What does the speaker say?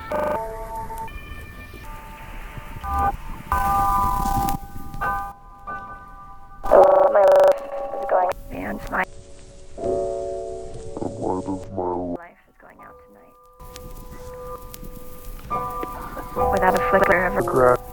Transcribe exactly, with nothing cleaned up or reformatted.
My life is going, and my life is going out tonight without a flicker of regret.